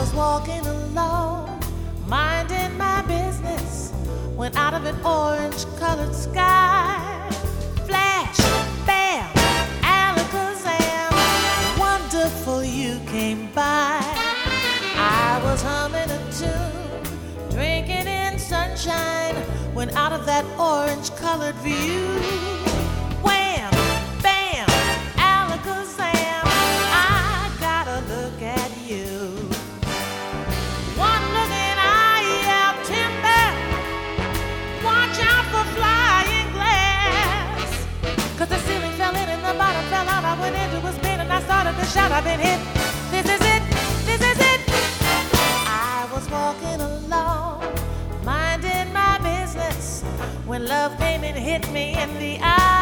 was walking alone, minding my business, when out of an orange-colored sky, flash, bam, alakazam, wonderful you came by. I was humming a tune, drinking in sunshine, when out of that orange-colored view, wham, bam, alakazam, I gotta look at you. One look and I yell timber, watch out for flying glass, 'cause the ceiling fell in and the bottom fell out. I went into a spin and I started to shout, I've been hit, this is it, this is it. I was walking alone, minding my business, when love came and hit me in the eye.